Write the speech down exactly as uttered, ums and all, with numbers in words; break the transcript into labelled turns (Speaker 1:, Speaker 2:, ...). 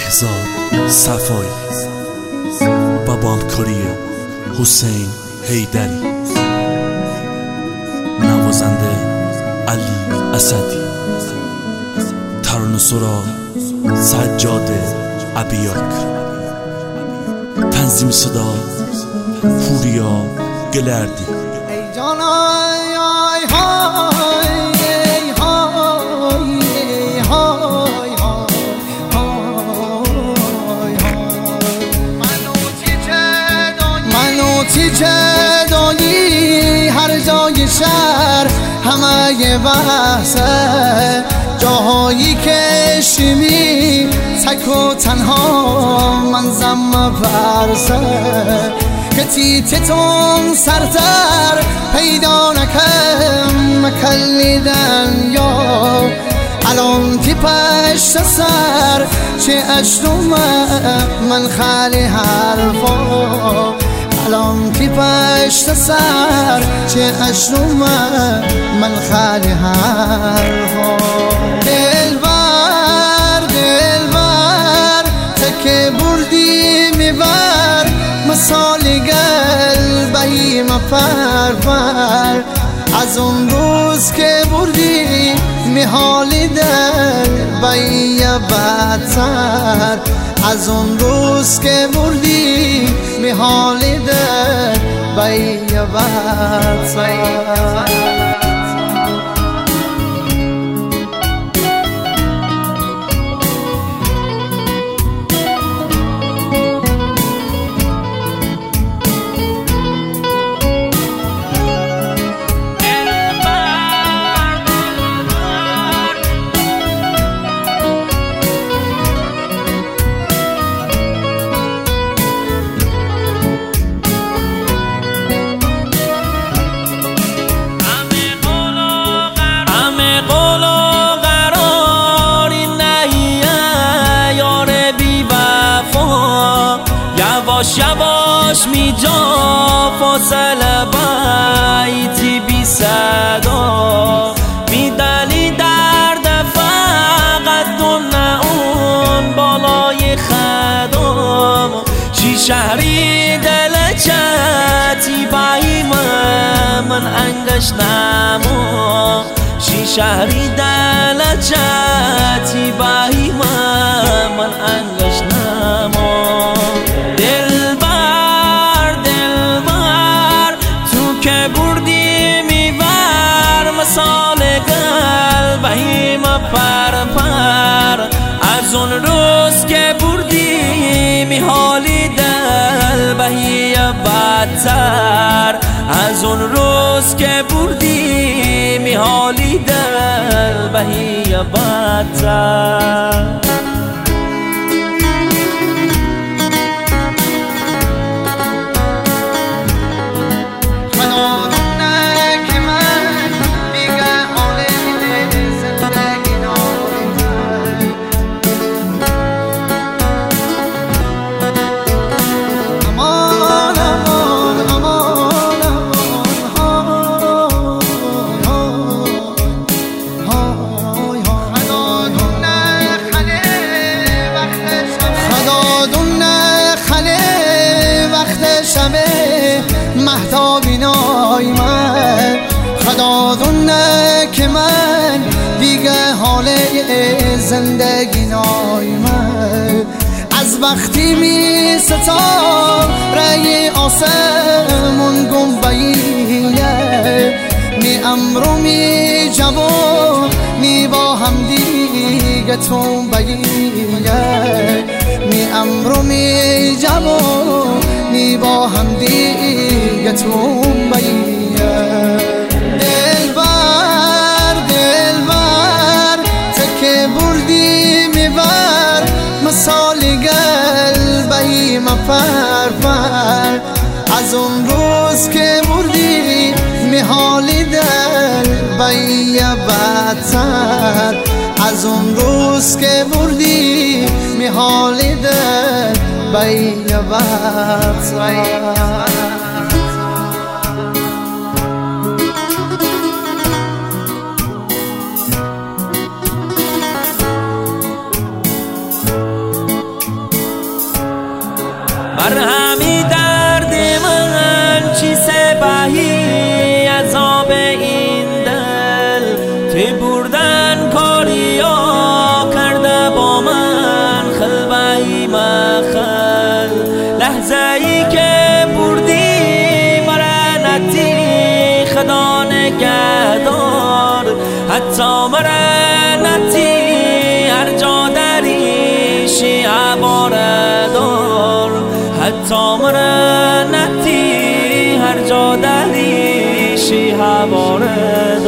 Speaker 1: بهزاد صفایی و با همکاری حسین حیدری، نوازنده علی اسدی، ترانه‌سرا سجاد ابیاک، تنظیم صدا پوریا گلردی.
Speaker 2: ای جان آی آی های ای های ای های های منو چه دانی منو چه دانی هر جای شهر همه بحثه، جاهایی که شیمی تک و تنها من زم فرسه، که تیتتون سرتر پیدا نکم مکلیدن یا الان تی پشت سر چه اشتم من خالی حرفا، الان تی پشت سر چه اشتم من خالی حرفا. دلبر دلبر تکه بردی میبر مثال قلبی مپرپر، از اون روز که بردی میحالی دل بی بدتر، از اون روز که بردی میحالی دل بی بدتر.
Speaker 3: یواش یواش می جا فاصله بیتی بی صدا، می دلی درد فقط دون اون بالای خدام، شی شهری دل چتی بایی من انگش نما، شی شهری دل چتی بایی من انگش نما. مثال قلبی مپرپر، از اون روز که بردی میحالی دل بهی بدتر، از اون روز که بردی میحالی دل بهی بدتر. مهتابی نای من خدا دونه که من دیگه حال زندگی نای من، از وقتی می ستا رای آسمون گنبهیه، می امرو می جوان می با هم دیگه تو بگیه، می امرو می جوان می با هم دیگه تو بگیه. دلبر دلبر تکه بردی میبر مثال قلبی مپرپر، از اون روز که بردی میحالی دل بی بدتر، از اون روز که بردی میحالی دل بی بدتر.
Speaker 4: لحظه ای که بردی مرا نتی خدا نگهدار حتی مرا نتی هر جا دریشی عباره دار حتی مرا نتی هر جا دریشی عباره